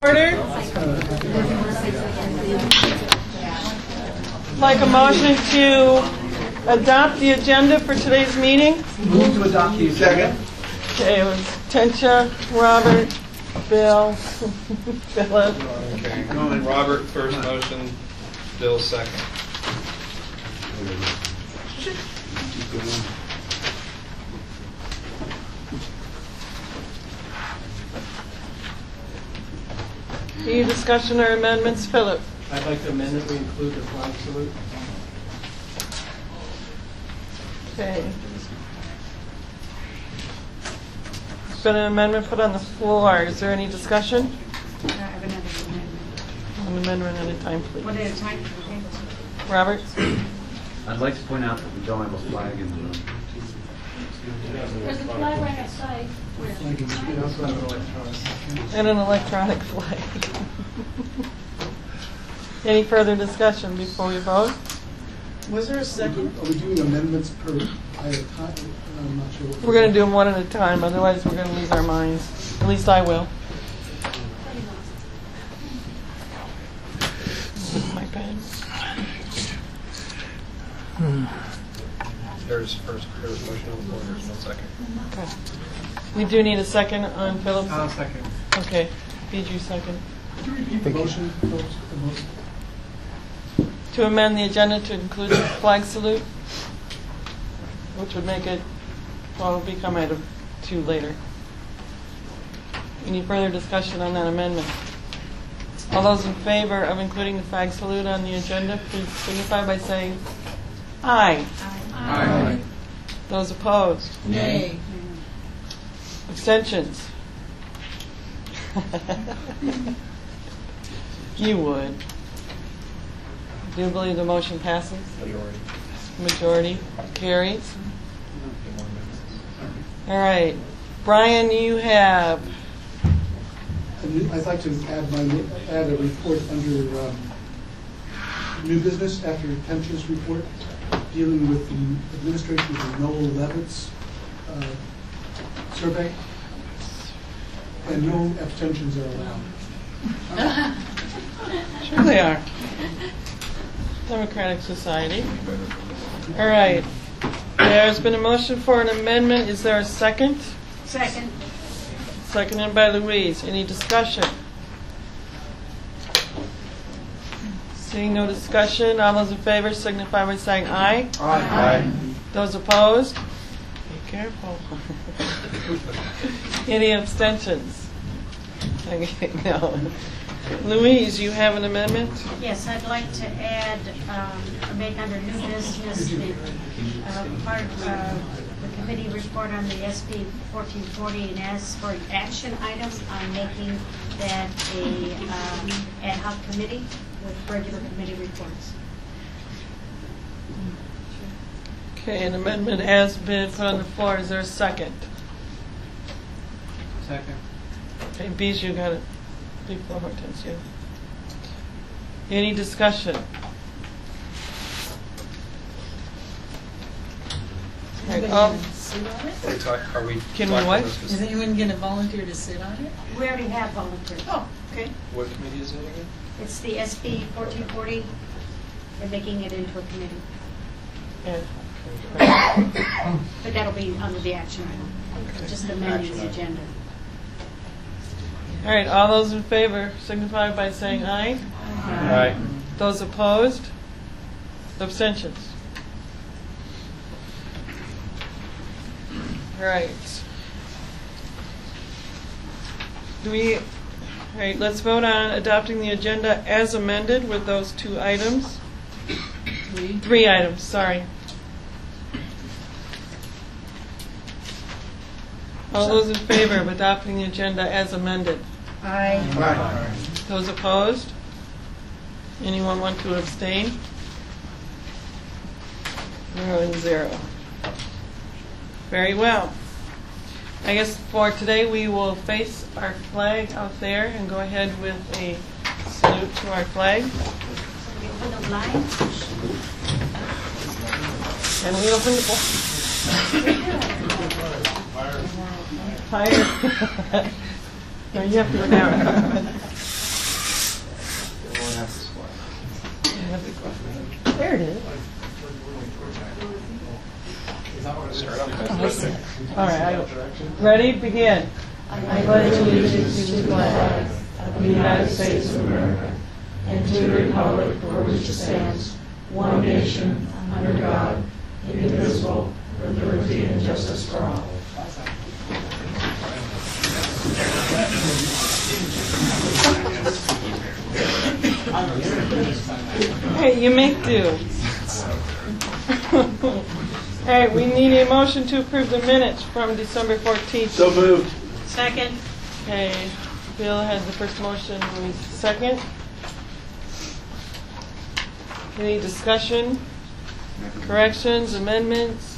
Order. Like a motion to adopt the agenda for today's meeting. Move to adopt the second. Okay, it was Tencha, Robert, Bill, Philip. Okay, Robert first motion, Bill second. Any discussion or amendments, Philip? I'd like to amend that we include the flag salute. Okay. There's been an amendment put on the floor. Is there any discussion? I have another amendment. An amendment at a time, please. One at a time, okay? Robert? I'd like to point out that we don't have a flag in the room. There's a flag right outside. We also have an electronic. And an electronic flag. Any further discussion before we vote? Was there a second? Are we doing amendments per time? I'm not sure. We're going to do them one at a time, otherwise we're going to lose our minds. At least I will. My pen. There's motion on the floor, there's no second. Okay. We do need a second on Philip's. I'll second. Okay. Bijou second. Could you repeat the motion, folks? The motion? To amend the agenda to include the flag salute, which would make it, well, it'll become item 2 later. Any further discussion on that amendment? All those in favor of including the flag salute on the agenda, please signify by saying aye. Aye. Those opposed? Nay. Abstentions? You would. Do you believe the motion passes? Majority. Majority carries. All right. Brian, you have... I'd like to add a report under new business after Tencha's report, dealing with the administration of the Noel Levitz survey, and no abstentions are allowed. Sure they are. Democratic Society. All right. There's been a motion for an amendment. Is there a second? Second. Seconded by Louise. Any discussion? Seeing no discussion, all those in favor signify by saying aye. Aye. Those opposed? Be careful. Any abstentions? Okay, no. Louise, you have an amendment? Yes, I'd like to add, make under new business, the part of the committee report on the SB 1440 and ask for an action item on making that a ad hoc committee with regular committee reports. Okay, an amendment has been put on the floor. Is there a second? Second. Okay, Bijou got it before Hortensia. Any discussion? Right, Sit on it? Are we Can we talking what? this- Is anyone going to volunteer to sit on it? We already have volunteers. Oh, okay. What committee is it again? It's the SB 1440 and making it into a committee. Yeah. But that'll be under the action item, just amending the agenda. All right, all those in favor signify by saying aye. Aye. Those opposed? Abstentions? All right. All right, let's vote on adopting the agenda as amended with those 2 items. 3 items, sorry. All those in favor of adopting the agenda as amended? Aye. Those opposed? Anyone want to abstain? 0 and 0. Very well. I guess for today we will face our flag out there and go ahead with a salute to our flag. We open the blinds. And we open the Fire. No, you have to go down. Ready? Begin. I pledge allegiance to the flag of the United States of America and to the republic for which it stands, one nation, under God, indivisible, with liberty and justice for all. Hey, you make do. All right, we need a motion to approve the minutes from December 14th. So moved. Second. Okay, Bill has the first motion, Louise second. Any discussion, corrections, amendments?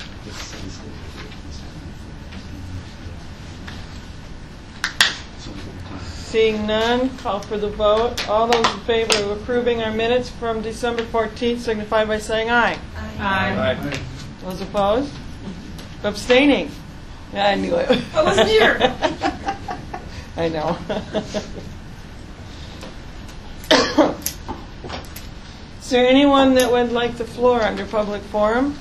Seeing none, call for the vote. All those in favor of approving our minutes from December 14th signify by saying aye. Aye. Aye. Those opposed? Abstaining? Yeah, I knew it. I wasn't here. I know. Is there anyone that would like the floor under public forum?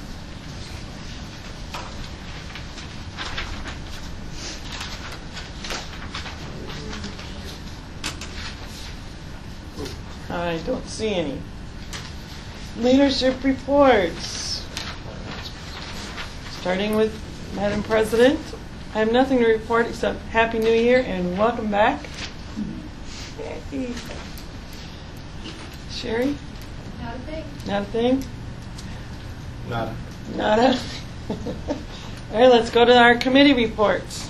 I don't see any. Leadership reports. Starting with Madam President, I have nothing to report except Happy New Year and welcome back. Yay. Sherry? Not a thing. Not a thing? Nada. Nada? All right, let's go to our committee reports.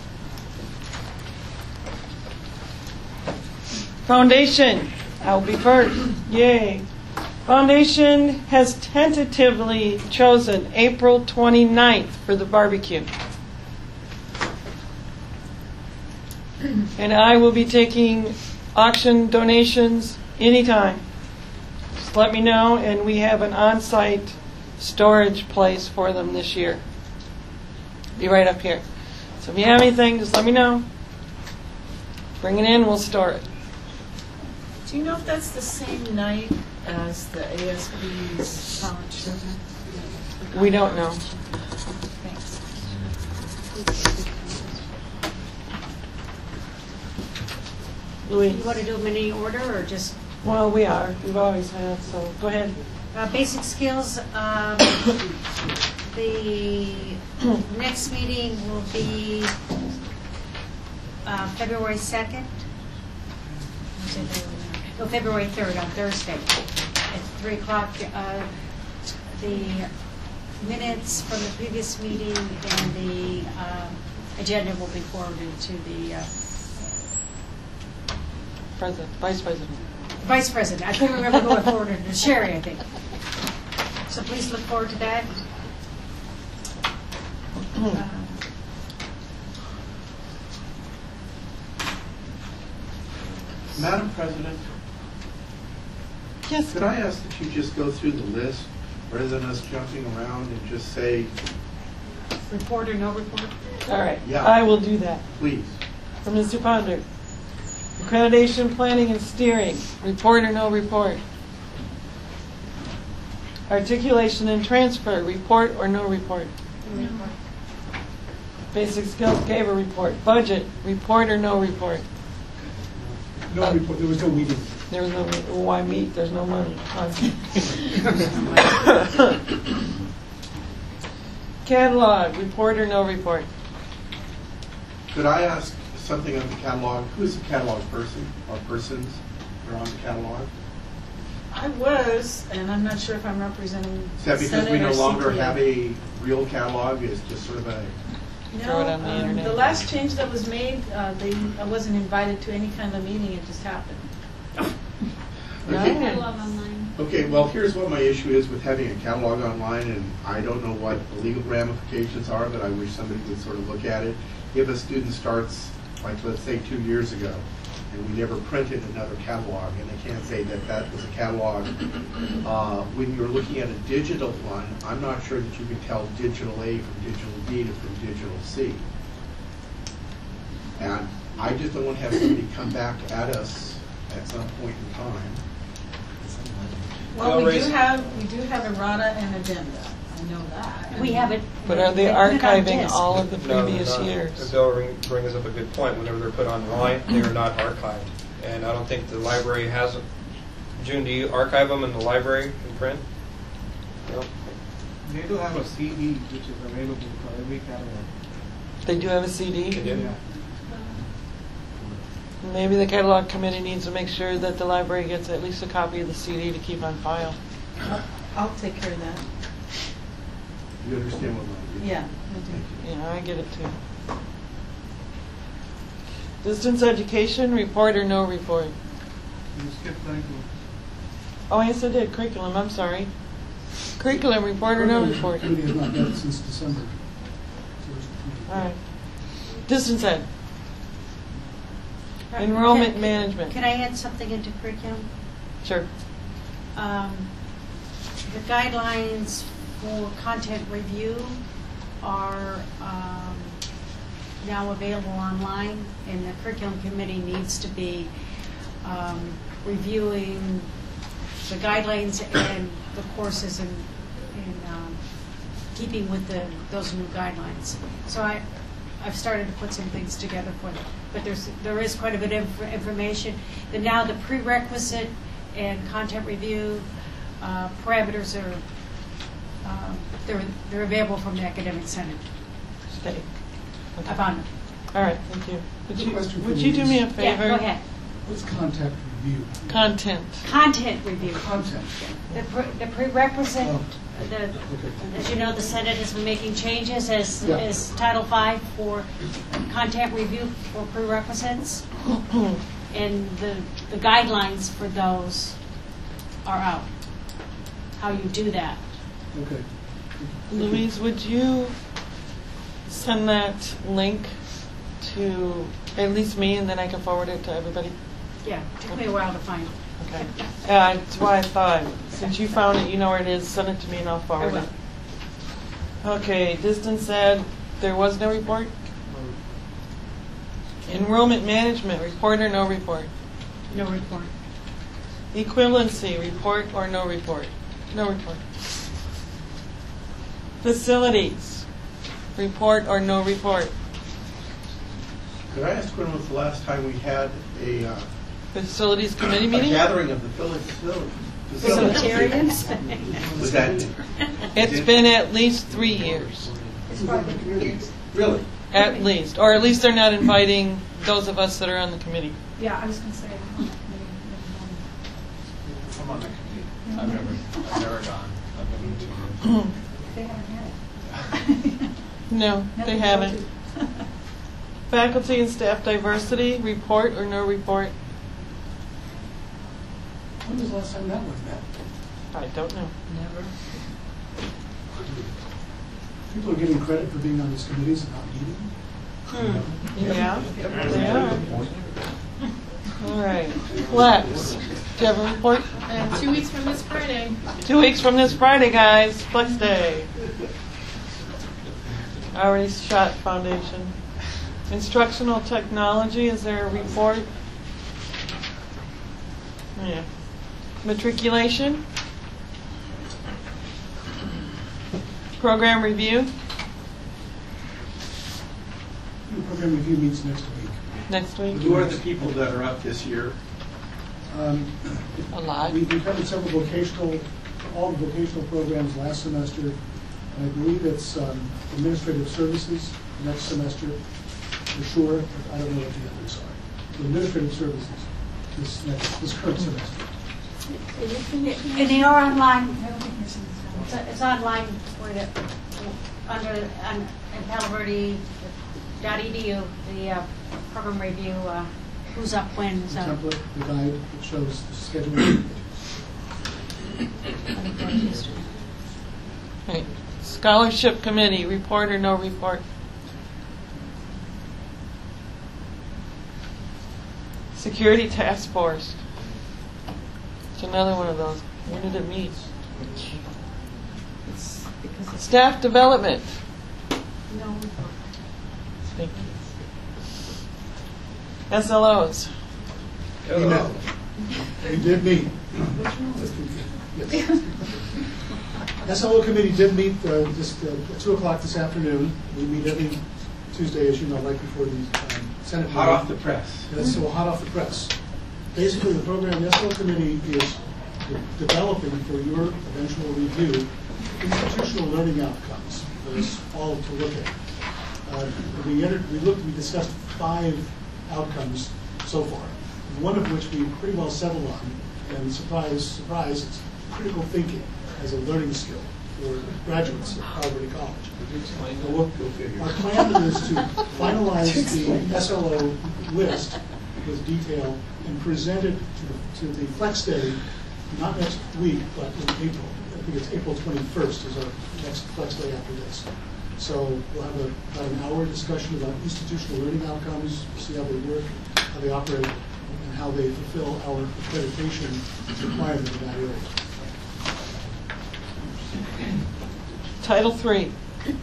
Foundation, I'll be first. Yay. Foundation has tentatively chosen April 29th for the barbecue. And I will be taking auction donations anytime. Just let me know, and we have an on-site storage place for them this year. Be right up here. So if you have anything, just let me know. Bring it in, we'll store it. Do you know if that's the same night as the ASB's college dinner? We don't know. Thanks. Louis? You want to do them in any order or just Well, we are. We've always had, so go ahead. basic skills? The next meeting will be February 2nd. No, February 3rd on Thursday at 3 o'clock. The minutes from the previous meeting and the agenda will be forwarded to the President, Vice President. Vice President. I couldn't remember who I forwarded to Sherry, I think. So please look forward to that. Madam President, Yes. could I ask that you just go through the list rather than us jumping around and just say, Report or no report? All right. Yeah. I will do that. please? For Mr. Ponder. Accreditation, planning, and steering. Report or no report? Articulation and transfer. Report or no report? Basic skills gave a report. Budget. Report or no report? No report, there was no meeting. There was no, why meet? There's no money. Catalog. Report or no report? Could I ask something of the catalog? Who's the catalog person or persons that are on the catalog? I was, and I'm not sure if I'm representing Is that because we Senate no or longer CTA. have a real catalog? It's just sort of a, Throw it on the No, internet. the last change that was made, I wasn't invited to any kind of meeting, it just happened. okay. Catalog online. Okay, well, here's what my issue is with having a catalog online, and I don't know what the legal ramifications are, but I wish somebody would sort of look at it. If a student starts, like, let's say 2 years ago, and we never printed another catalog, and they can't say that that was a catalog. When you're looking at a digital one, I'm not sure that you can tell digital A from digital B to from digital C. And I just don't want to have somebody come back at us at some point in time. Well, we do raise- have errata and addenda. I know that. We haven't. But are they put it on archiving disc. all of the No, previous they're not. years? Bill brings up a good point. Whenever they're put online, they are not archived. And I don't think the library has them. June, do you archive them in the library in print? No? They do have a CD which is available for every catalog. They do have a They CD? do? Maybe the catalog committee needs to make sure that the library gets at least a copy of the CD to keep on file. I'll take care of that. You understand what I'm saying? Yeah, I do. Yeah, I get it too. Distance education, report or no report? You skip curriculum. Oh, yes, I did. Curriculum, I'm sorry. Curriculum, report or no report? Committee has not met since December. All right. Distance ed. Enrollment management. Can I add something into curriculum? Sure. The guidelines for content review are now available online, and the curriculum committee needs to be reviewing the guidelines and the courses in keeping with those new guidelines. So I've started to put some things together for them, but there is quite a bit of information. And now the prerequisite and content review parameters are they're available from the Academic Senate. Stay. I found them. All right, thank you. Question for Would you do me a favor? Yeah, go ahead. What's contact review? Content. Content review. Content. The prerequisite. Oh. The, Okay. as you know, the Senate has been making changes as Yeah. Title V for content review for prerequisites, and the guidelines for those are out. How you do that. Okay. Louise, would you send that link to at least me, and then I can forward it to everybody? Yeah, it took me a while to find. Okay. That's why I thought, since you found it, you know where it is, send it to me and I'll forward it. Okay, distance ed, there was no report? Enrollment management, report or no report? No report. Equivalency, report or no report? No report. Facilities, report or no report? Could I ask when was the last time we had a Facilities committee a meeting? gathering of the facilities? Facilitarians? Was that It's been at least 3 years, really? at least. Or at least they're not inviting those of us that are on the committee. Yeah, I was going to say, I'm on the committee. I've never gone. I've been to they haven't had it. No, they haven't. Faculty and staff diversity, report or no report? When was the last time that was met? I don't know. Never. People are getting credit for being on these committees and not meeting. Yeah, they are. All right. Flex, do you have a report? 2 weeks from this Friday. 2 weeks from this Friday, guys, Flex Day. I already shot foundation. Instructional technology, is there a report? Yeah. Matriculation? Program review? The program review meets next week. Next week? Who are the people that are up this year? A lot. We covered several all the vocational programs last semester. And I believe it's administrative services next semester, for sure. I don't know what the others are. So administrative services this current semester. And they are online. It's online for the, under in Palo Verde .edu, the program review, who's up when. The So. template, the guide that shows the schedule. Right. Scholarship committee, report or no report? Security task force. It's another one of those. When did it meet? Staff development. No. Thank you. SLOs. We met. We did meet. Yes. SLO committee did meet just at 2 o'clock this afternoon. We meet every Tuesday, as you know, right before the Senate meeting. Hot off the press. That's so hot off the press. Basically, the program the SLO committee is developing for your eventual review institutional learning outcomes for us all to look at. We discussed 5 outcomes so far, one of which we pretty well settled on, and surprise, surprise, it's critical thinking as a learning skill for graduates at Harvard College. Our plan is to finalize the SLO list with detail and present it to the Flex Day, not next week, but in April. I think it's April 21st is our next Flex Day after this. So we'll have about an hour discussion about institutional learning outcomes, see how they work, how they operate, and how they fulfill our accreditation requirement in that area. Title III.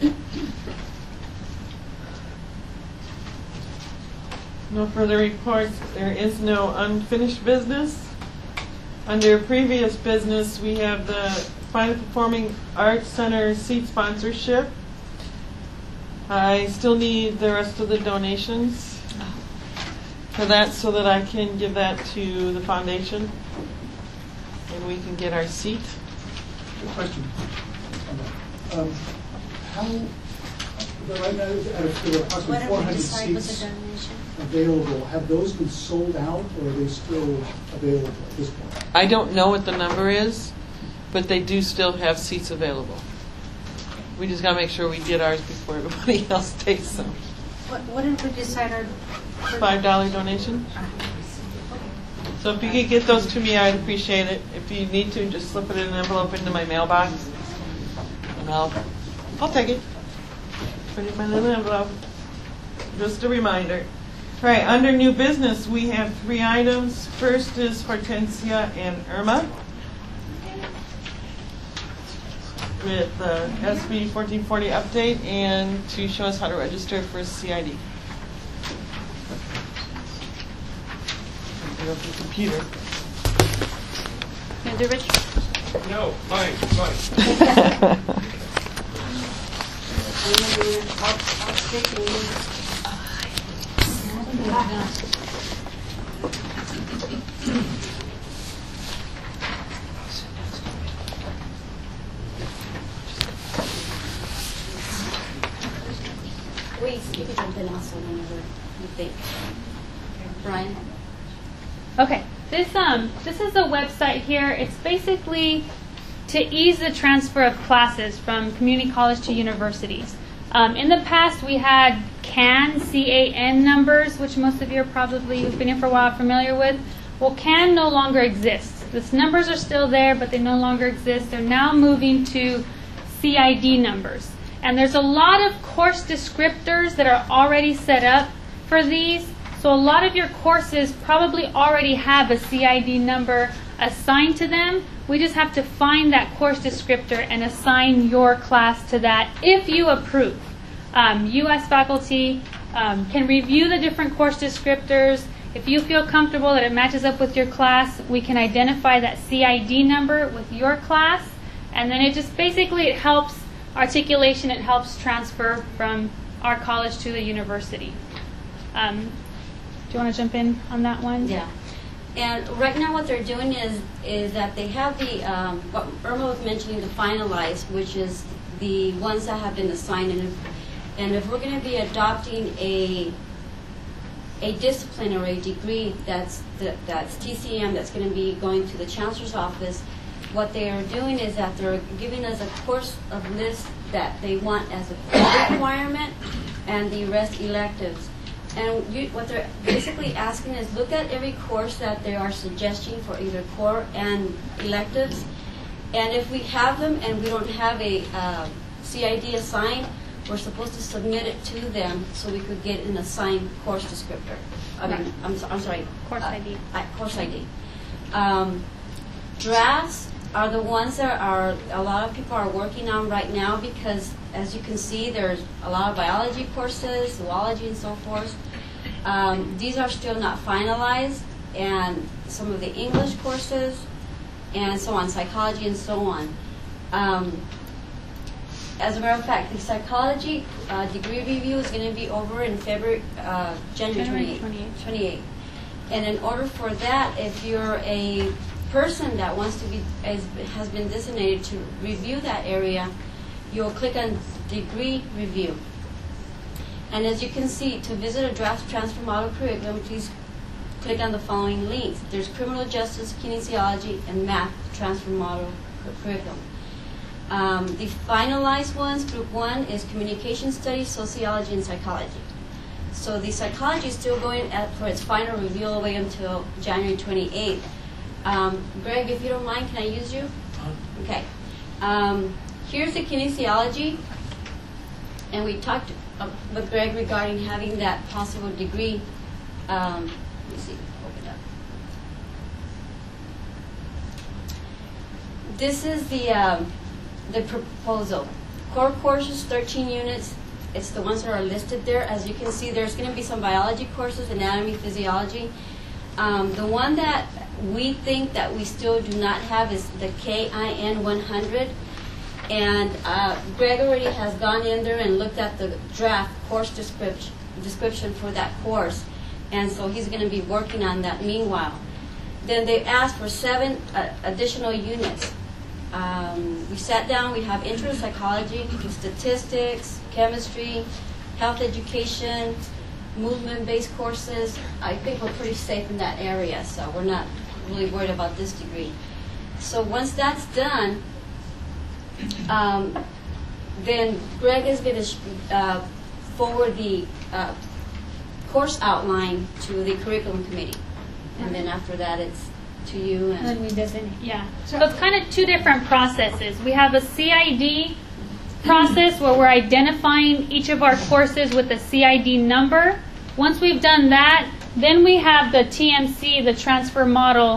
No further reports. There is no unfinished business. Under previous business, we have the Fine Performing Arts Center seat sponsorship. I still need the rest of the donations for that so that I can give that to the foundation and we can get our seat. Good question. Right now, there are approximately What have we 400 decided with seats the donation? available. Have those been sold out, or are they still available at this point? I don't know what the number is, but they do still have seats available. We just got to make sure we get ours before everybody else takes them. What did we decide our? $5 donation. So if you could get those to me, I'd appreciate it. If you need to, just slip it in an envelope into my mailbox, and I'll take it. Put it in my little envelope. Just a reminder. All right, under new business, we have 3 items. First is Hortensia and Irma with the SB 1440 update and to show us how to register for CID. Get off the computer. Can I do Rich? No, fine. I'll stick in. You can jump in also whenever you think. Brian? Okay, this is a website here. It's basically to ease the transfer of classes from community college to universities. In the past, we had CAN, C-A-N numbers, which most of you are probably, who've been here for a while, familiar with. Well, CAN no longer exists. These numbers are still there, but they no longer exist. They're now moving to CID numbers. And there's a lot of course descriptors that are already set up for these. So a lot of your courses probably already have a CID number assigned to them. We just have to find that course descriptor and assign your class to that if you approve. U.S. faculty can review the different course descriptors. If you feel comfortable that it matches up with your class, we can identify that CID number with your class. And then it just basically, it helps articulation, it helps transfer from our college to the university. Do you want to jump in on that one? Yeah. And right now what they're doing is that they have the, what Irma was mentioning, the finalized, which is the ones that have been assigned. And if we're going to be adopting a discipline or a degree that's TCM, that's going to be going to the chancellor's office, what they are doing is that they're giving us a course of list that they want as a core requirement and the rest electives. And what they're basically asking is look at every course that they are suggesting for either core and electives. And if we have them and we don't have a CID assigned, we're supposed to submit it to them so we could get an assigned course descriptor. I'm sorry. Course ID. Course ID. Drafts are the ones that a lot of people are working on right now because, as you can see, there's a lot of biology courses, zoology, and so forth. These are still not finalized, and some of the English courses and so on, psychology and so on. As a matter of fact, the psychology degree review is going to be over in January 28th. And in order for that, if you're a person that wants to be, has been designated to review that area, you'll click on degree review. And as you can see, to visit a draft transfer model curriculum, please click on the following links. There's criminal justice, kinesiology, and math transfer model curriculum. The finalized ones, group 1, is communication studies, sociology, and psychology. So the psychology is still going for its final review all the way until January 28th. Greg, if you don't mind, can I use you? Okay. Here's the kinesiology, and we talked with Greg regarding having that possible degree. Let me see, open up. This is the proposal. Core courses, 13 units. It's the ones that are listed there. As you can see, there's going to be some biology courses, anatomy, physiology. The one that we think that we still do not have is the KIN 100. And Greg already has gone in there and looked at the draft course description for that course. And so he's going to be working on that meanwhile. Then they asked for 7 additional units. We sat down, we have intro psychology, statistics, chemistry, health education, movement-based courses. I think we're pretty safe in that area, so we're not really worried about this degree. So once that's done, then Greg is going to forward the course outline to the curriculum committee. And then after that, it's to you. And then we designate. Yeah. So it's kind of 2 different processes. We have a CID process where we're identifying each of our courses with a CID number. Once we've done that, then we have the TMC, the transfer model,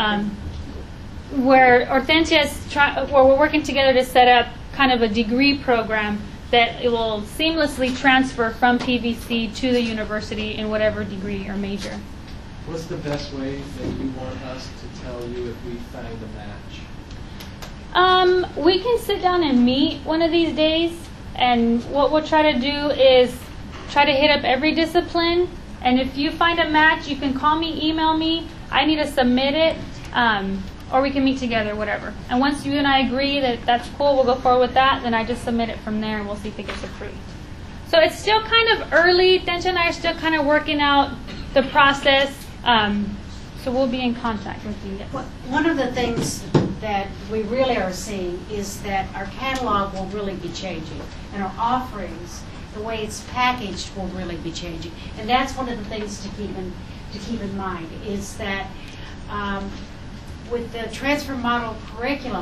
where Hortensia where we're working together to set up kind of a degree program that it will seamlessly transfer from PVC to the university in whatever degree or major. What's the best way that you want us to tell you if we find a match? We can sit down and meet one of these days, and what we'll try to do is try to hit up every discipline, and if you find a match, you can call me, email me. I need to submit it, or we can meet together, whatever. And once you and I agree that that's cool, we'll go forward with that, then I just submit it from there, and we'll see if it gets approved. So it's still kind of early. Tencha and I are still kind of working out the process. So we'll be in contact with you. Yes. One of the things that we really are seeing is that our catalog will really be changing, and our offerings, the way it's packaged, will really be changing. And that's one of the things to keep in mind is that with the transfer model curriculum,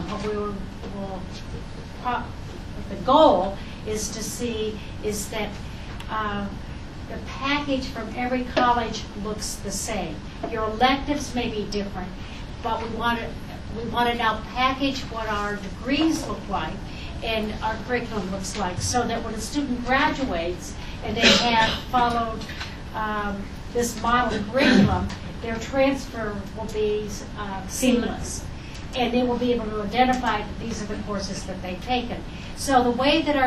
the goal is to see is that the package from every college looks the same. Your electives may be different, but we want to now package what our degrees look like and our curriculum looks like, so that when a student graduates and they have followed this model curriculum, their transfer will be seamless, and they will be able to identify that these are the courses that they've taken. So the way that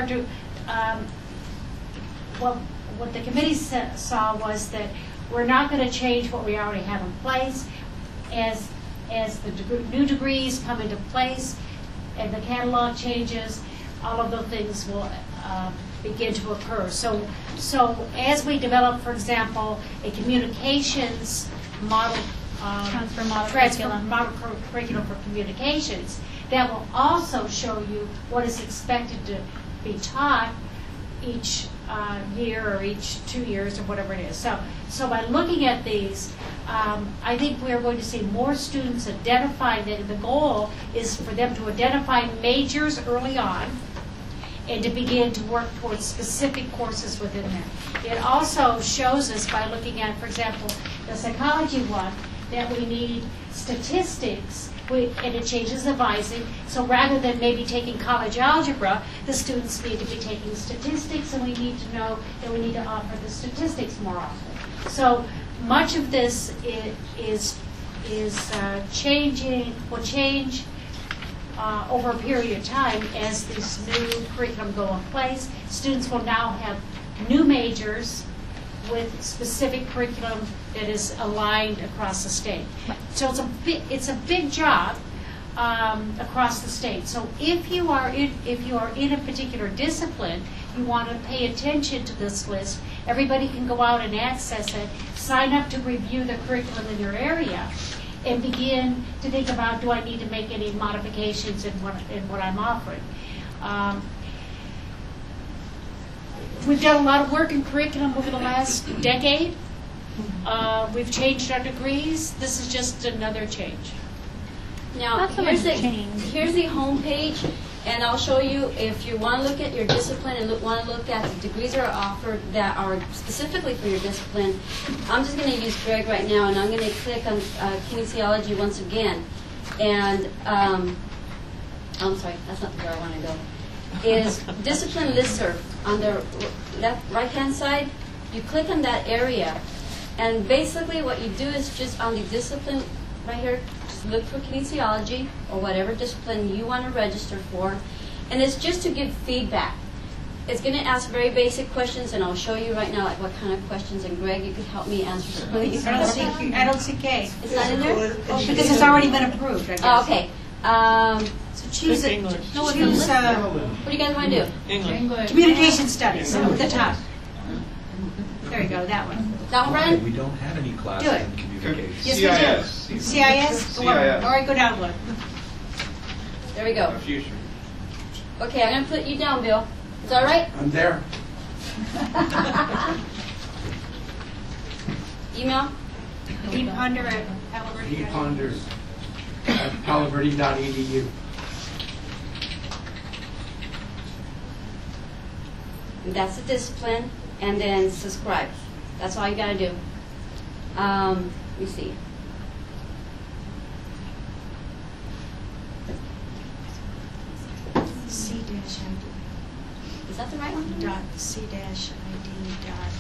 what the committee saw was that we're not going to change what we already have in place. As the new degrees come into place and the catalog changes, all of those things will begin to occur. So as we develop, for example, a communications model, transfer model curriculum for communications, that will also show you what is expected to be taught each year or each 2 years or whatever it is. So by looking at these, I think we're going to see more students identify that the goal is for them to identify majors early on and to begin to work towards specific courses within there. It also shows us by looking at, for example, the psychology one, that we need statistics, and it changes the vising. So rather than maybe taking college algebra, the students need to be taking statistics, and we need to know that we need to offer the statistics more often. So much of this is changing, will change over a period of time as this new curriculum go in place. Students will now have new majors with specific curriculum that is aligned across the state. So it's a big job across the state. So if you are in a particular discipline, you want to pay attention to this list. Everybody can go out and access it, sign up to review the curriculum in your area, and begin to think about, do I need to make any modifications in what I'm offering. We've done a lot of work in curriculum over the last decade. We've changed our degrees. This is just another change. Now, here's the home page, and I'll show you if you want to look at your discipline and want to look at the degrees that are offered that are specifically for your discipline. I'm just going to use Greg right now, and I'm going to click on kinesiology once again. And I'm sorry, that's not where I want to go. Is discipline listserv on the left right-hand side. You click on that area, and basically what you do is just on the discipline right here, just look for kinesiology or whatever discipline you want to register for, and it's just to give feedback. It's going to ask very basic questions, and I'll show you right now like what kind of questions. And Greg, you can help me answer some of these. I don't see K. It's not in there? Oh, because it's already been approved, I guess. Oh, okay. So choose it. English. No, Choose what do you guys want to do? English. communication studies at the top. There you go, that one. That one, Brian? We don't have any class Do it. in communication. Yes, we do. CIS? Go on. CIS. All right, go down one. There we go. Future. Okay, I'm going to put you down, Bill. Is that all right? I'm there. Email? Deep under at Palo Verde. He ponders at paloverde.edu. And that's the discipline, and then subscribe. That's all you got to do. Let me see. C-ID. Is that the right one? Dot C-ID dot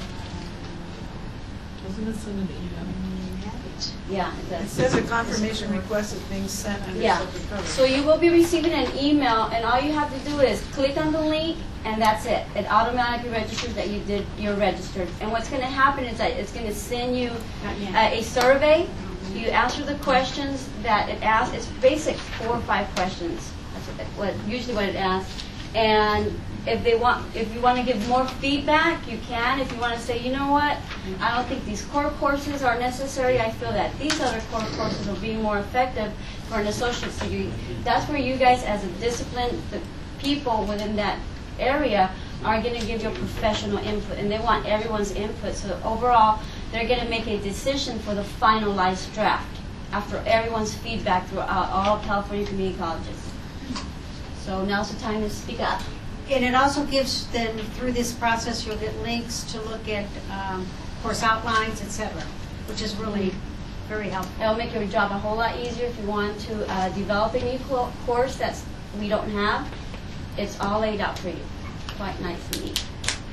Doesn't it send an email? net. Yeah, it It does. says a confirmation request is being sent under Yeah. subject cover. So you will be receiving an email, and all you have to do is click on the link, and that's it. It automatically registers that you're registered. And what's going to happen is that it's going to send you Not yet. a survey. You answer the questions that it asks. It's basic 4 or 5 questions. That's usually what it asks. And if you want to give more feedback, you can. If you want to say, you know what, I don't think these core courses are necessary. I feel that these other core courses will be more effective for an associate's degree. That's where you guys, as a discipline, the people within that area are going to give you professional input, and they want everyone's input. So overall, they're going to make a decision for the finalized draft after everyone's feedback throughout all California community colleges. So now's the time to speak up. And it also gives, then, through this process, you'll get links to look at course outlines, etc., which is really very helpful. It'll make your job a whole lot easier if you want to develop a new course that we don't have. It's all laid out for you. Quite nice and neat.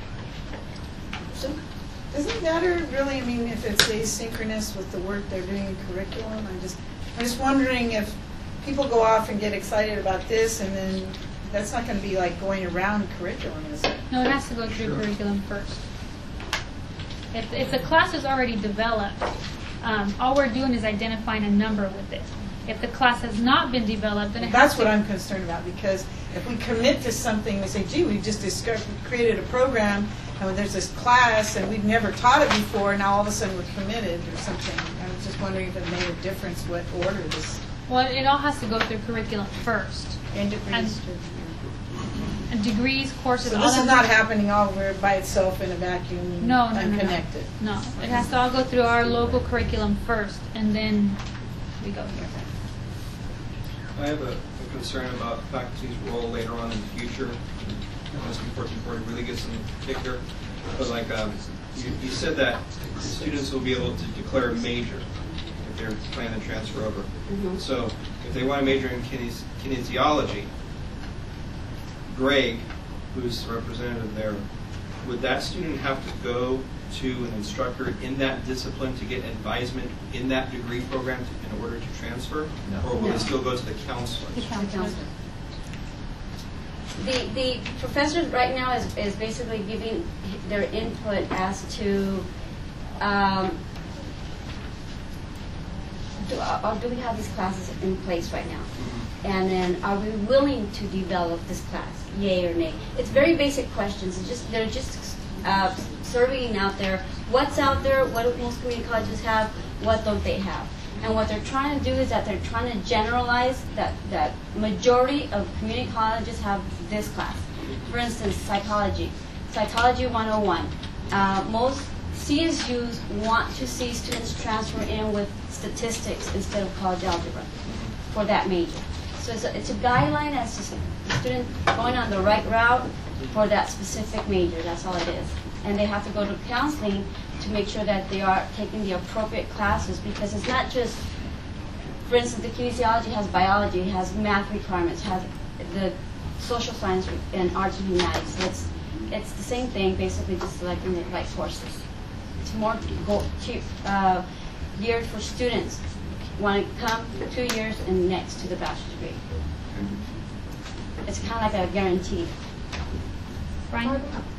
Does it matter really, I mean, if it's asynchronous with the work they're doing in curriculum? I'm just wondering if people go off and get excited about this, and then that's not going to be like going around curriculum, is it? No, it has to go through curriculum first. If the class is already developed, all we're doing is identifying a number with it. If the class has not been developed, then it has That's to. what I'm concerned about, because if we commit to something, we say, gee, we just created a program, and there's this class, and we've never taught it before, and now all of a sudden we're committed or something. I was just wondering if it made a difference what order this Well, it all has to go through curriculum first. and degrees. And degrees, courses, So all this is that not work- happening all over by itself in a vacuum, No, unconnected. No, it has to all go through our local curriculum first, and then we go here. I have a concern about faculty's role later on in the future. SB 1440 really gets in the picture. But like you said that students will be able to declare a major if they're planning to transfer over. Mm-hmm. So if they want to major in kinesiology, Greg, who's the representative there, would that student have to go to an instructor in that discipline to get advisement in that degree program in order to transfer? No. Or will No. they still go to the counselor? The counselor. The professor right now is basically giving their input as to do we have these classes in place right now? And then are we willing to develop this class, yay or nay? It's very basic questions. They're just surveying out there what's out there, what do most community colleges have, what don't they have. And what they're trying to do is that they're trying to generalize that majority of community colleges have this class. For instance, psychology. Psychology 101. Most CSUs want to see students transfer in with statistics instead of college algebra for that major. So it's a guideline as to the student going on the right route for that specific major. That's all it is. And they have to go to counseling to make sure that they are taking the appropriate classes, because it's not just, for instance, the kinesiology has biology, has math requirements, has the social science and arts and humanities. It's the same thing, basically just selecting the right courses. It's more geared for students who want to come 2 years and next to the bachelor's degree. It's kind of like a guarantee. Brian?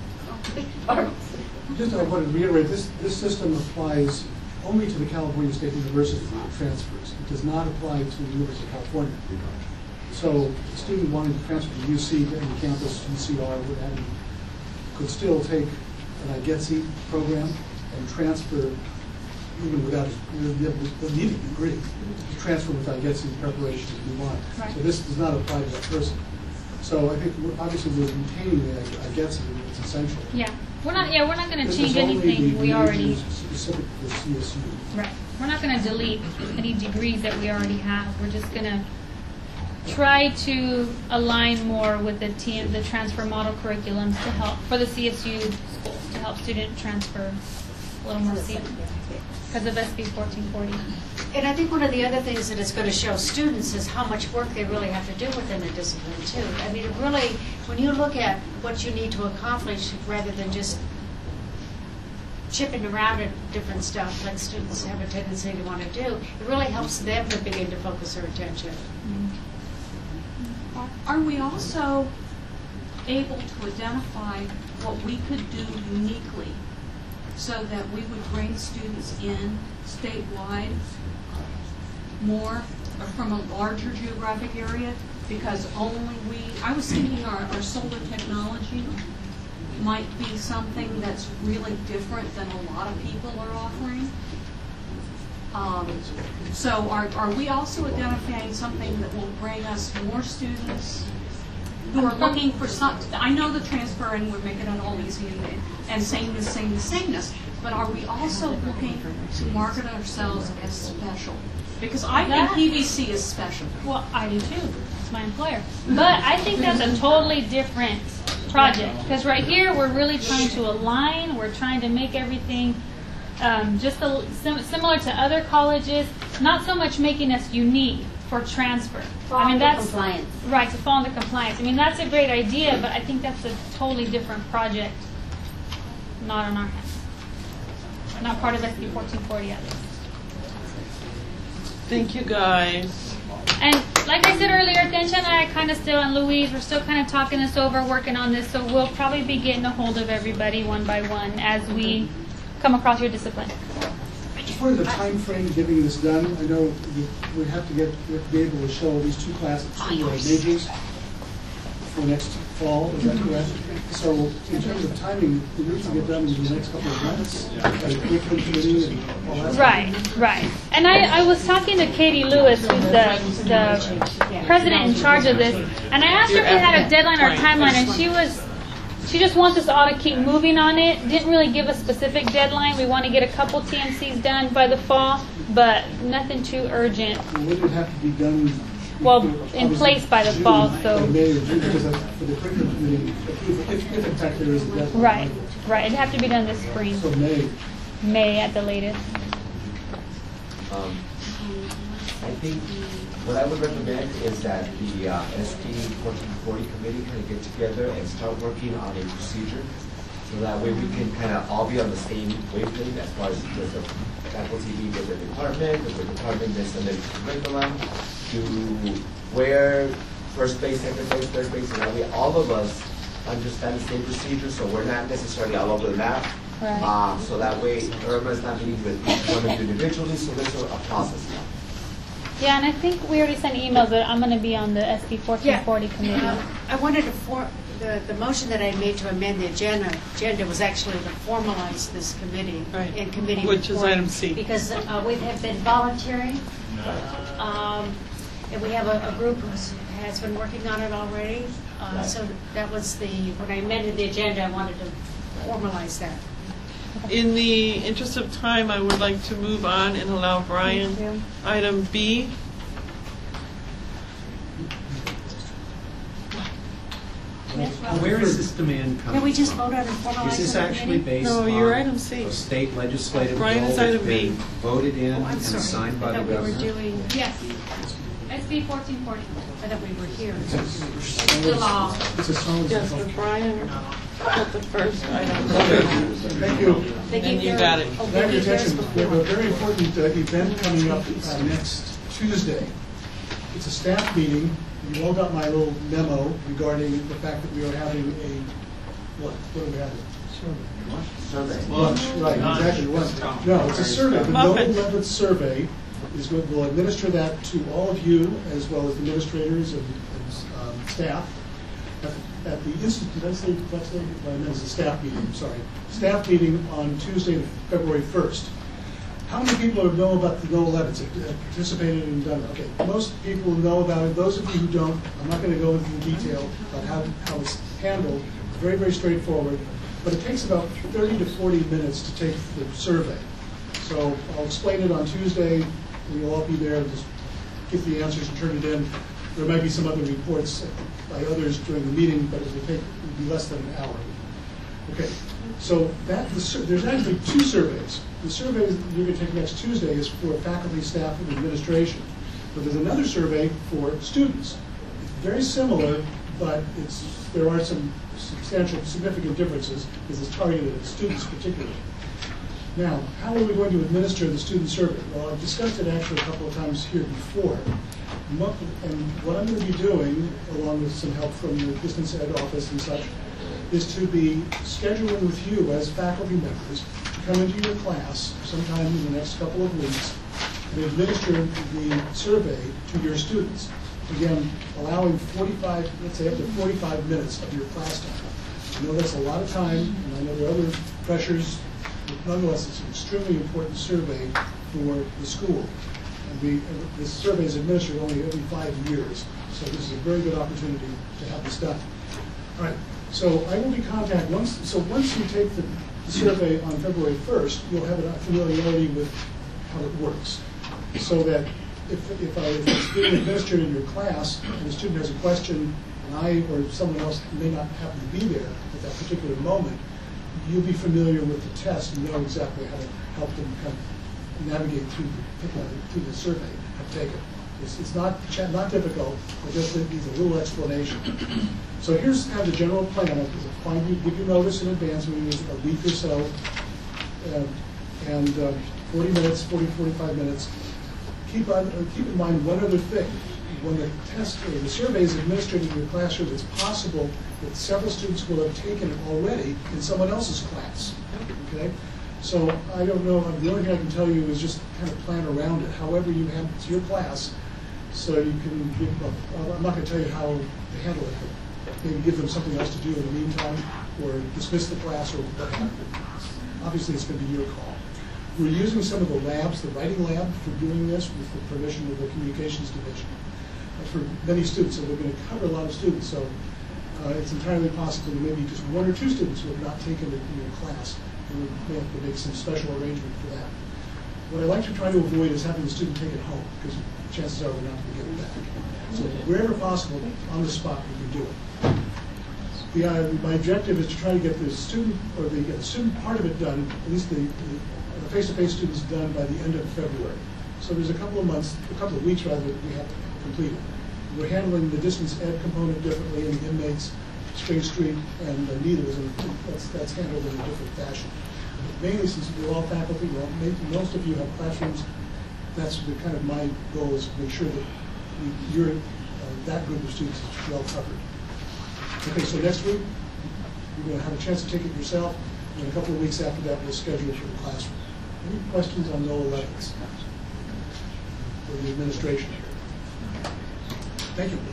Just I want to reiterate, this system applies only to the California State University transfers. It does not apply to the University of California. So a student wanting to transfer to UC, to any campus, UCR, what have you, could still take an IGETC program and transfer even without the needed degree, to transfer with IGETC preparation if you want. Right. So this does not apply to that person. So I think obviously we're retaining the IGETC, it's essential. Yeah. We're not going to This change is only anything the we already. majors specific to CSU. Right. We're not going to delete any degrees that we already have. We're just going to try to align more with the transfer model curriculums to help for the CSU schools to help student transfer a little more seamless because of SB 1440. And I think one of the other things that it's going to show students is how much work they really have to do within a discipline, too. I mean, it really, when you look at what you need to accomplish, rather than just chipping around at different stuff like students have a tendency to want to do, it really helps them to begin to focus their attention. Are we also able to identify what we could do uniquely so that we would bring students in statewide more from a larger geographic area? Because only I was thinking our solar technology might be something that's really different than a lot of people are offering. So are we also identifying something that will bring us more students who are looking for something? I know the transfer and we're making it all easy and saying the sameness, but are we also looking to market ourselves as special? Because I think PVC is special. Well, I do too. It's my employer. But I think that's a totally different project because right here we're really trying to align. We're trying to make everything just similar to other colleges, not so much making us unique for transfer. That's compliance. Right, to fall under compliance. I mean, that's a great idea, but I think that's a totally different project, not on our hands. Not part of SB 1440 at least. Thank you, guys. And like I said earlier, Tencha and I kind of still, and Louise, we're still kind of talking this over, working on this, so we'll probably be getting a hold of everybody one by one as we come across your discipline. As far as the time frame getting this done, I know we have to be able to show these two classes, two majors for next fall. Is that correct? So in terms of timing, we need to get done in the next couple of months. Right. And I was talking to Katie Lewis, who's the president in charge of this, and I asked her if we had a deadline or a timeline, and she just wants us all to keep moving on it. Didn't really give a specific deadline. We want to get a couple TMCs done by the fall, but nothing too urgent. Would it have to be done? Well, in place by the fall, so. May or June, because for the curriculum committee, if in fact there is a deadline. Right. It'd have to be done this spring. So May at the latest. I think what I would recommend is that the SB 1440 committee kind of get together and start working on a procedure So that way we can kind of all be on the same wavelength as far as does the faculty meet with the department, does the department then submit to curriculum, to where first base, second base, third base, and that way all of us understand the same procedure, so we're not necessarily all over the map. Right. So that way Irma's not meeting with each one of you individually, so there's a process now. Yeah, and I think we already sent emails that I'm going to be on the SB 1440 committee. I wanted to the motion that I made to amend the agenda was actually to formalize this committee and committee Which is reporting, item C. because we have been volunteering, and we have a group who has been working on it already. So that was when I amended the agenda, I wanted to formalize that. In the interest of time, I would like to move on and allow Brian. Item B. Where is this demand coming Can we just from? vote on and formalize Is this the actually committee? based No, on you're item C. a state legislative Brian goal is that's item B. been voted in I'm and sorry. signed by I the thought we were governor? doing. Yes. SB 1440. I thought we were here. The law. It's a solid. Yes, but Brian put the first item. Thank you. And you got it. Thank you, attention. We have a very important event coming up next Tuesday. It's a staff meeting. You all got my little memo regarding the fact that we are having what are we having? Survey. Lunch, right, exactly, lunch. No, it's a survey. The Noble Levitt survey is what we'll administer that to all of you, as well as administrators and staff. At the institute, did I say Flex Day? Well, I meant it's a staff meeting, sorry. Staff meeting on Tuesday, February 1st. How many people know about the Noble Levitts, have participated and done it? Okay, most people know about it. Those of you who don't, I'm not going to go into the detail about how it's handled. It's very, very straightforward. But it takes about 30 to 40 minutes to take the survey. So I'll explain it on Tuesday. We'll all be there. Just get the answers and turn it in. There might be some other reports by others during the meeting, but it will be less than an hour. Okay, so there's actually two surveys. The survey that you're going to take next Tuesday is for faculty, staff, and administration. But there's another survey for students. It's very similar, but there are some substantial, significant differences because it's targeted at students particularly. Now, how are we going to administer the student survey? Well, I've discussed it actually a couple of times here before. And what I'm going to be doing, along with some help from the distance ed office and such, is to be scheduling with you as faculty members to come into your class sometime in the next couple of weeks and administer the survey to your students. Again, allowing 45, let's say up to 45 minutes of your class time. I know that's a lot of time, and I know there are other pressures, but nonetheless, it's an extremely important survey for the school. And this survey is administered only every 5 years, so this is a very good opportunity to have this done. All right, so I will be contacted once you take the survey on February 1st, you'll have a familiarity with how it works, so that if it's being administered in your class and the student has a question and I or someone else may not happen to be there at that particular moment, you'll be familiar with the test and know exactly how to help them kind of navigate through the survey and take it. It's not difficult, it just needs a little explanation. So here's kind of the general plan. I'll give you notice in advance, maybe a week or so, and 40 minutes, 45 minutes. Keep in mind one other thing. When the test or the survey is administered in your classroom, it's possible that several students will have taken it already in someone else's class. Okay? So I don't know, the only thing I can tell you is just kind of plan around it, however you handle it. It's your class, so you can I'm not going to tell you how to handle it, but maybe give them something else to do in the meantime, or dismiss the class, or what have you. Obviously, it's going to be your call. We're using some of the labs, the writing lab, for doing this with the permission of the communications division for many students. So we're going to cover a lot of students. So it's entirely possible that maybe just one or two students who have not taken it in your class, and we may have to make some special arrangement for that. What I like to try to avoid is having the student take it home, because chances are we're not going to get it back. So wherever possible, on the spot, we can do it. My objective is to try to get the student, or the student part of it done, at least the face-to-face students done by the end of February. So there's a couple of weeks rather, that we have completed. We're handling the distance ed component differently and the inmates, Spring Street and Needles, and that's handled in a different fashion. Mainly, since we're all faculty, most of you have classrooms, that's the kind of my goal is to make sure that that group of students is well covered. Okay, so next week, you're going to have a chance to take it yourself, and a couple of weeks after that, we'll schedule it for the classroom. Any questions on No 11s for the administration? Thank you.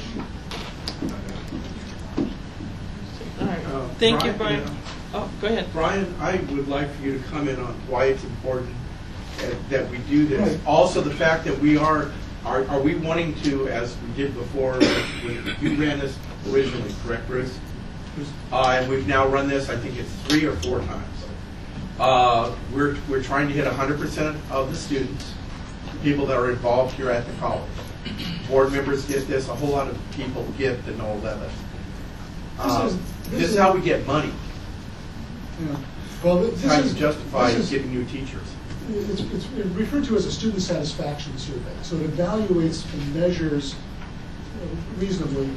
All right. Thank you, Brian. Oh, go ahead. Brian, I would like for you to comment on why it's important that we do this. Right. Also, the fact that we are we wanting to, as we did before, you ran this originally, correct, Bruce? And we've now run this, I think it's 3 or 4 times. We're trying to hit 100% of the students, people that are involved here at the college. Board members get this, a whole lot of people get the No 11. This is how we get money. Yeah. Well, this trying is, to justify this is, getting new teachers. It's referred to as a student satisfaction survey. So it evaluates and measures reasonably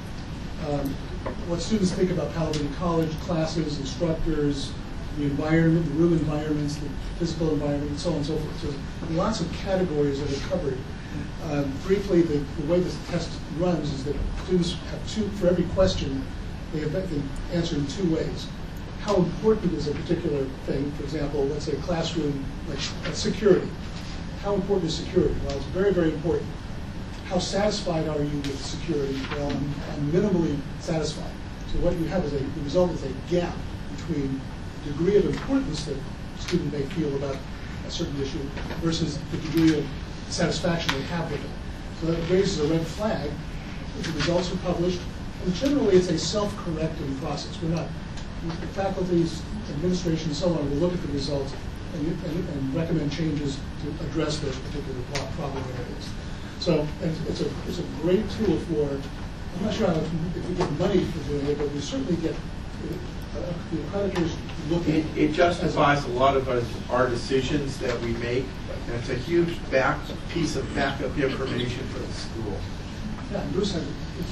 what students think about Palo Verde College, classes, instructors, the environment, the room environments, the physical environment, and so on and so forth. So lots of categories that are covered. Briefly, the way this test runs is that students have for every question, they answer in 2 ways. How important is a particular thing? For example, let's say classroom, like security. How important is security? Well, it's very, very important. How satisfied are you with security? Well, I'm minimally satisfied. So what you have is the result is a gap between the degree of importance that a student may feel about a certain issue versus the degree of satisfaction they have with it. So that raises a red flag. The results are published, and generally it's a self-correcting process. We're not, the faculties, administration, and so on will look at the results and recommend changes to address those particular problem areas. So it's a great tool for, I'm not sure if we get money for doing it, but we certainly get the accreditors looking. It justifies a lot of our decisions that we make, and it's a huge piece of backup information for the school. Yeah, Bruce had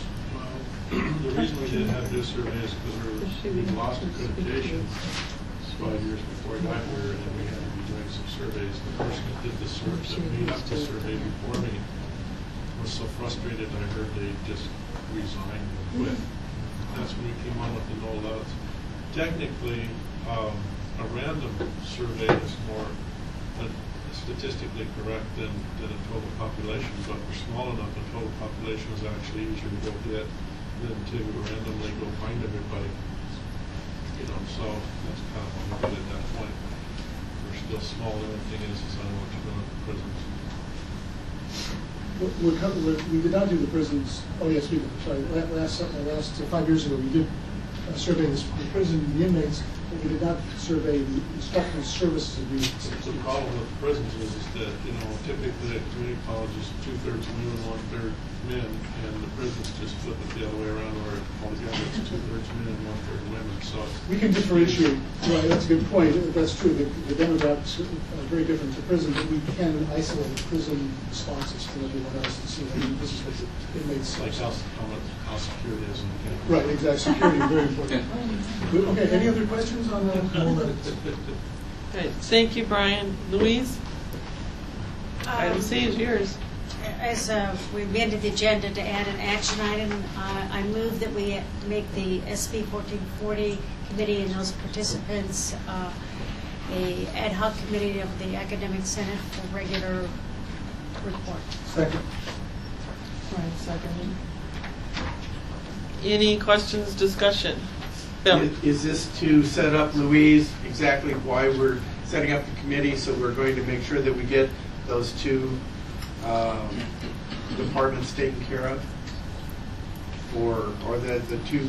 the reason we didn't have this survey is because we lost accreditation 5 years before I got here, and we had to be doing some surveys. The person that did the survey, that made up the survey before me, was so frustrated I heard they just resigned and quit. That's when we came on with the No 11s. Technically, a random survey is more statistically correct than a total population, but we're small enough, the total population is actually easier to go get than to randomly go find everybody. You know, so that's kind of what we did at that point. We're still small, and the thing is I don't want to go into prisons. We did not do the prisons. Oh yes, we did. Sorry, last 5 years ago we did survey the prison, the inmates, but we did not survey the instructional services agreements. The problem with prisons is that, you know, typically at community colleges, 2/3 women, 1/3 men, and the prisons just flip it the other way around, where altogether it's 2/3 men and 1/3 women. So we can differentiate. Right, that's a good point. That's true. The demographics are very different to prison, but we can isolate prison responses from everyone else and see. I mean, this is what the inmates like how secure it is. Right, exactly. Security is very important. Okay, any other questions on that? Okay, thank you, Brian. Louise? Item C is yours. As we amended the agenda to add an action item, I move that we make the SB 1440 committee and those participants a ad hoc committee of the Academic Senate for regular report. Second. Right, second. Any questions, discussion? Bill? Is this to set up, Louise, exactly why we're setting up the committee, so we're going to make sure that we get those 2 departments taken care of? Or the 2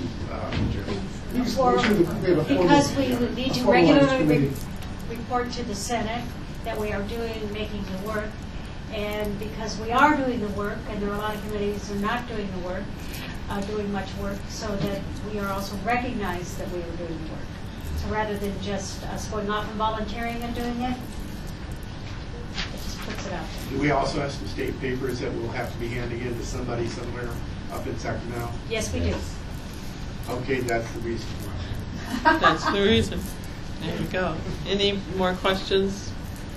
because we would need to regularly report to the Senate that we are making the work, and because we are doing the work, and there are a lot of committees that are not doing the work, doing much work, so that we are also recognized that we are doing the work. So rather than just us going off and volunteering and doing it, it just puts it out there. Do we also have some state papers that we'll have to be handing in to somebody somewhere up in Sacramento? Yes, we do. Okay, that's the reason why. That's the reason. There you go. Any more questions?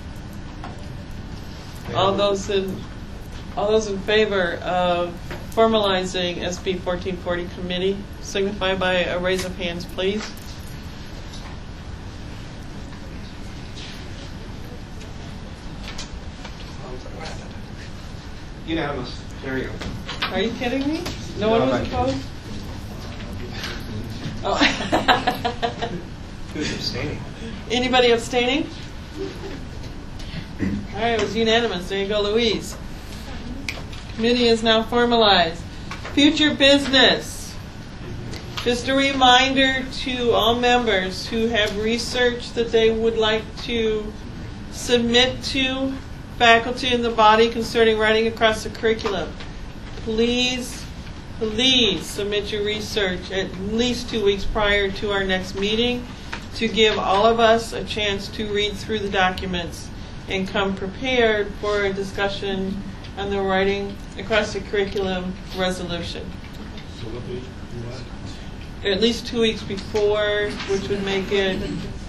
All those in favor of formalizing SB 1440 committee, signify by a raise of hands, please. Unanimous. There you go. Are you kidding me? No one was opposed? Oh. Who's abstaining? Anybody abstaining? All right, it was unanimous. There you go, Louise. Committee is now formalized. Future business. Just a reminder to all members who have research that they would like to submit to faculty in the body concerning writing across the curriculum. Please submit your research at least 2 weeks prior to our next meeting to give all of us a chance to read through the documents and come prepared for a discussion on the writing across the curriculum resolution. So what date you want? At least 2 weeks before, which would make it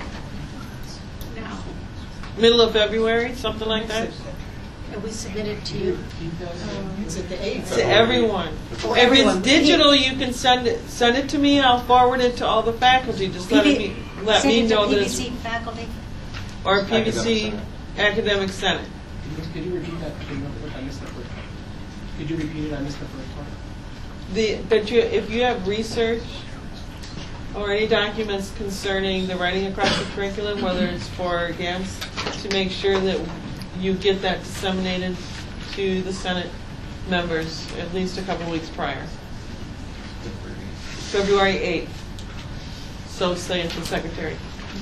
middle of February, something like that. And we submit it to you. Is it the 8th? To everyone. Oh, If everyone. it's digital, you can send it to me. I'll forward it to all the faculty. Just let me know that it's PVC faculty. or PVC Academic Senate. Could you repeat that? I missed the first part. Could you repeat it? I missed the first part. But if you have research or any documents concerning the writing across the curriculum, whether it's for or against, to make sure that you get that disseminated to the Senate members at least a couple weeks prior. February 8th. So say it to the Secretary.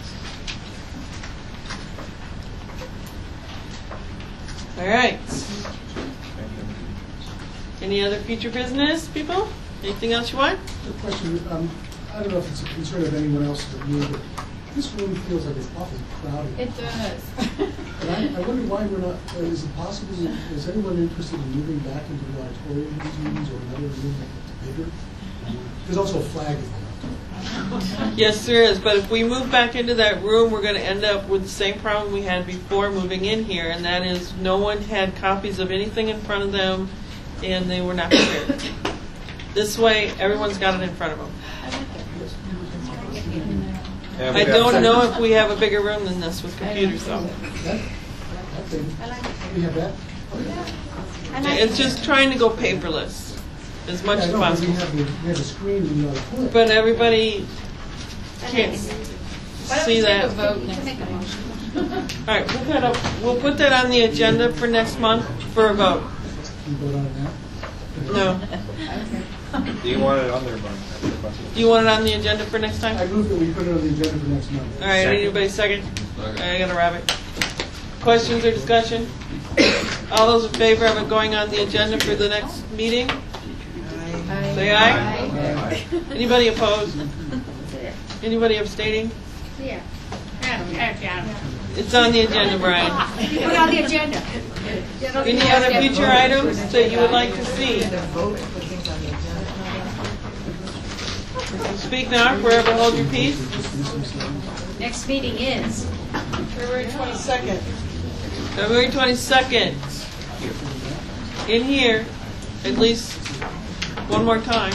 All right. Any other future business, people? Anything else you want? The question, I don't know if it's a concern of anyone else but me, but this room feels like it's awfully crowded. It does. And I wonder why we're not, is it possible, is anyone interested in moving back into the auditorium of these meetings or another room that's bigger? There's also a flag in there. Yes, there is. But if we move back into that room, we're going to end up with the same problem we had before moving in here, and that is no one had copies of anything in front of them, and they were not prepared. This way, everyone's got it in front of them. I don't know if we have a bigger room than this with computers, though. We have that? It's just trying to go paperless as much as possible. We have a screen in the auditorium. But everybody can't see that. All right, put that up. We'll put that on the agenda for next month for a vote. Can you vote on that? No. Do you want it on there, Mark? Do you want it on the agenda for next time? I move that we put it on the agenda for next month. All right, anybody second? All right, I got a rabbit. Questions or discussion? All those in favor of it going on the agenda for the next meeting? Say aye. Anybody opposed? Anybody abstaining? Yeah. It's on the agenda, Brian. Put on the agenda. Any other future items that you would like to see? Speak now, forever hold your peace. Next meeting is February 22nd. February 22nd. In here, at least one more time.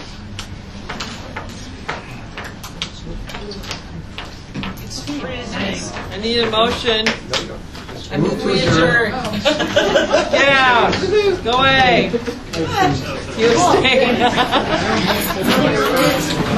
I need a motion. I move to adjourn. Get out. Go away. You abstain.